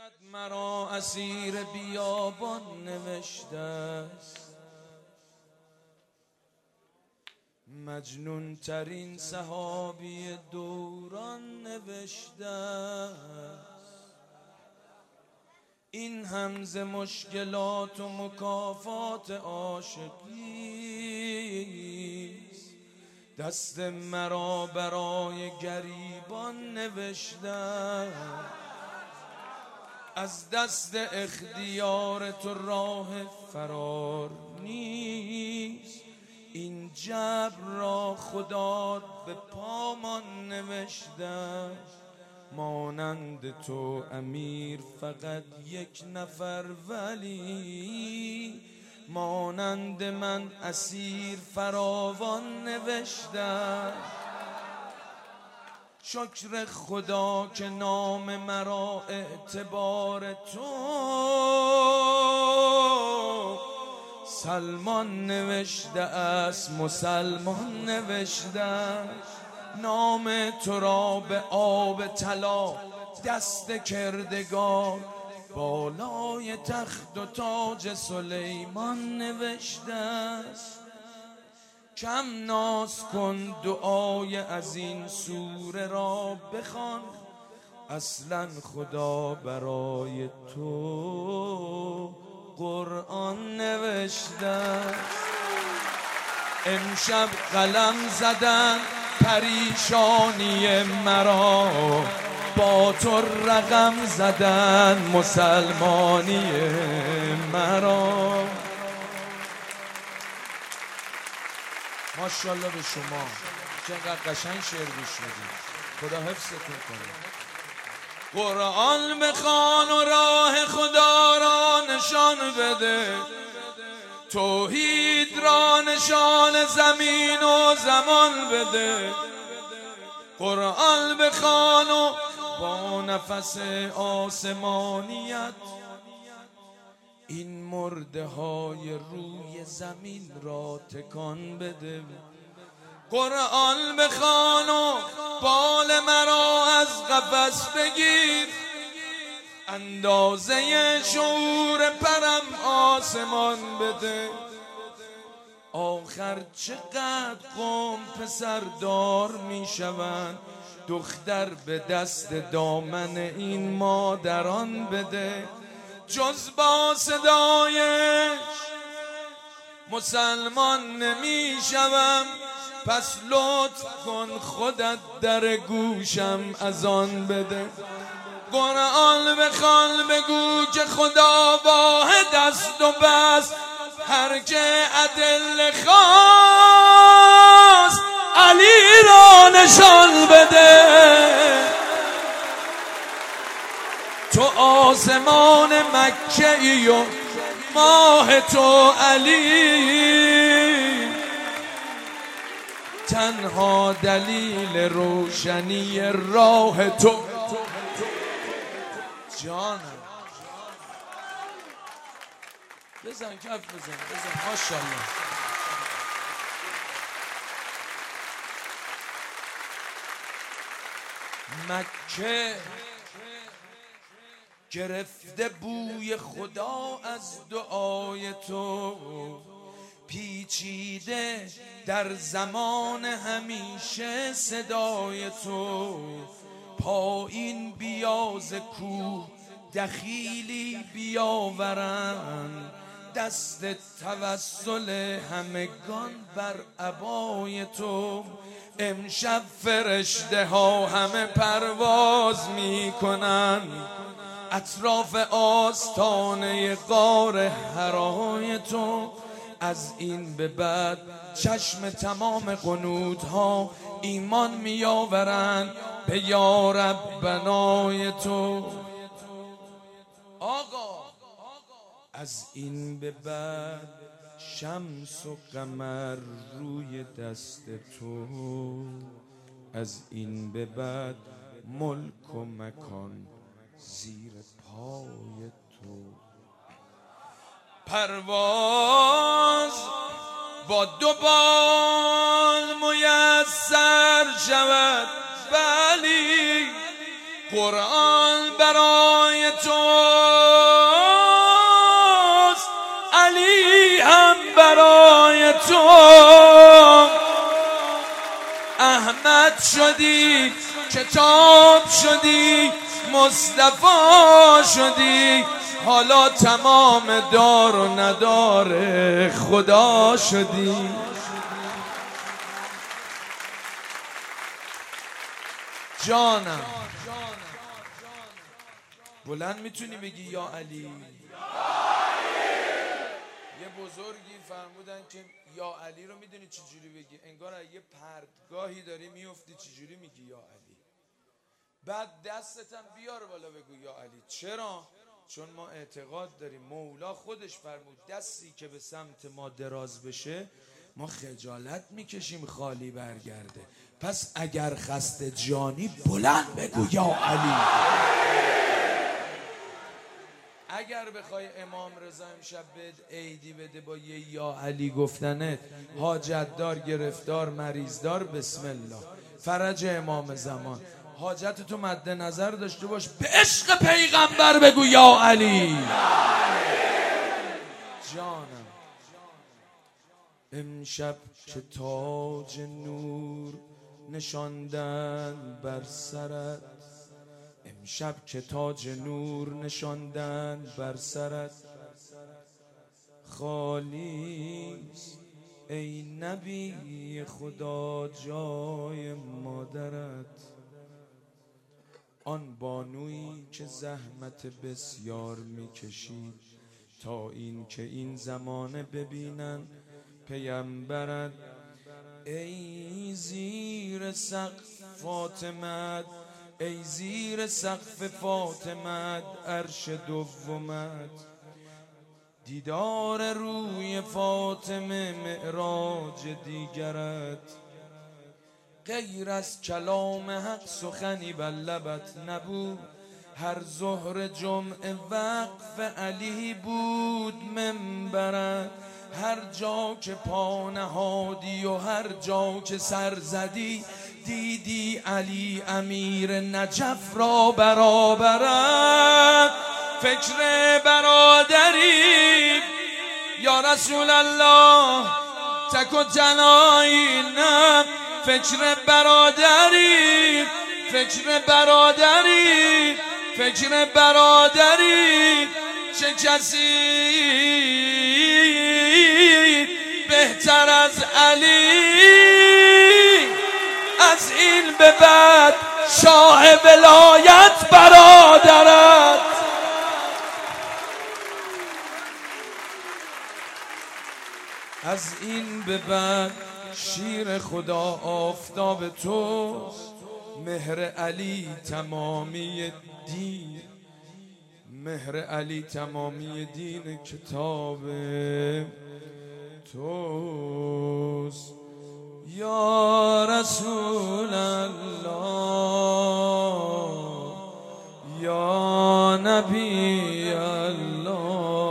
مرا اسیر بیابان نوشته است، مجنون ترین صحابی دوران نوشته است. این همز مشکلات و مکافات عاشقی است، دست مرا برای گریبان نوشته است. از دست اختیار تو راه فرار نیست، این جبر را خدا به پامان نوشته. مانند تو امیر فقط یک نفر، ولی مانند من اسیر فراوان نوشته. شکر خدا که نام مرا اعتبار تو سلمان نوشته است، مسلمان نوشته. نام تو را به آب طلا دست کردگار، بالای تخت و تاج سلیمان نوشته است. کم ناز کن دعای از این سوره را بخوان، اصلا خدا برای تو قرآن نوشته. امشب قلم زدن پریشانی مرا، با تو رقم زدن مسلمانی مرا. ماشاءالله به شما، چقدر قشنگ شعر گوش میدید. خدا حفظتون کنه. قرآن بخوان و راه خدا را نشان بده، توحید را نشان زمین و زمان بده. قرآن بخوان و با نفس آسمانیت این مرده های روی زمین را تکان بده. قرآن بخوان و بال مرا از قفس بگیر، اندازه شعور پرم آسمان بده. آخر چقدر قوم پسردار می شوند، دختر به دست دامن این مادران بده. جز با صدایش مسلمان نمی شوم، پس لطف کن خودت در گوشم از آن بده. قرآن بخوان بگو که خدا واحد است و بس، هر که ادله خواست علی را نشان بده. تو آسمان مکه ای و ماه تو علی، تنها دلیل روشنی راه تو. جانم بزن کف بزن ماشاءالله. مکه گرفته بوی خدا از دعای تو، پیچیده در زمان همیشه صدای تو. پایین بیاز کوه دخیلی بیاورند، دست توسل همگان بر عبای تو. امشب فرشته ها همه پرواز می کنند، اطراف آستانه غار حرای تو. از این به بعد چشم تمام قنوت‌ها ایمان می آورند به یا رب بنای تو. آقا از این به بعد شمس و قمر روی دست تو، از این به بعد ملک و مکان زیر پای تو. پرواز با دو بال میسر شود، ولی قرآن برای توست، علی هم برای تو. احمد شدی، کتاب شدی، مصطفی شدی، حالا تمام دار و ندار خدا شدی. جانم بلند میتونی بگی یا علی؟ یه بزرگی فرمودن که یا علی رو میدونی چجوری بگی؟ انگار یه پرتگاهی داری میفتی، چجوری میگی یا علی؟ بعد دستتم بیار بالا بگو یا علی. چرا؟ چون ما اعتقاد داریم مولا خودش فرمود دستی که به سمت ما دراز بشه ما خجالت میکشیم خالی برگرده. پس اگر خسته جانی بلند بگو یا علی. اگر بخوای امام رضا امشب بهت عیدی بده با یه یا علی گفتنت، حاجت دار، گرفتار، مریض دار، بسم الله، فرج امام زمان، حاجت تو مد نظر داشته باش، به عشق پیغمبر بگو یا علی. جانم امشب که تاج نور نشاندن بر سرت، امشب که تاج نور نشاندن بر سرت، خالیست ای نبی خدا جای مادرت. آن بانویی که زحمت بسیار میکشید تا این که این زمانه ببینن پیامبرت. ای زیر سقف فاطمت، ای زیر سقف فاطمت، عرش دومت، دیدار روی فاطمه معراج دیگرت. غیر از کلام حق سخنی بر لبت نبود، هر ظهر جمعه وقف علی بود منبرت. هر جا که پا نهادی و هر جا که سر زدی دیدی علی امیر نجف را برابرت. فکر برادری یا رسول الله تک و تنهایی نه، فکر برادری، فکر برادری، فکر برادری. چه کسی بهتر از علی؟ از این به بعد شاه ولایت برادرت. از این به بعد شیر خدا آفتاب توست، مهر علی تمامی دین، مهر علی تمامی دین کتاب توست. یا رسول الله، یا نبی الله،